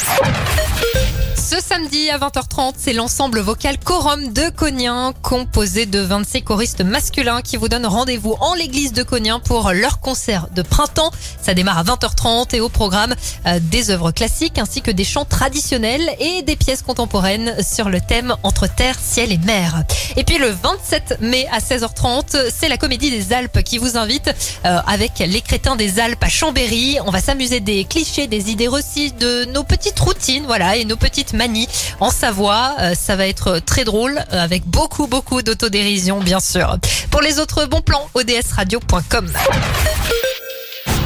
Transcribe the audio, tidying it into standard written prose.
Ce samedi à 20h30, c'est l'ensemble vocal Corum de Cognin, composé de 26 choristes masculins qui vous donnent rendez-vous en l'église de Cognin pour leur concert de printemps. Ça démarre à 20h30 et au programme des œuvres classiques ainsi que des chants traditionnels et des pièces contemporaines sur le thème entre terre, ciel et mer. Et puis le 27 mai à 16h30, c'est la Comédie des Alpes qui vous invite avec les Crétins des Alpes à Chambéry. On va s'amuser des clichés, des idées reçues, de nos petites routines, voilà, et nos petites manies en Savoie. Ça va être très drôle avec beaucoup d'autodérision bien sûr. Pour les autres bons plans, odsradio.com.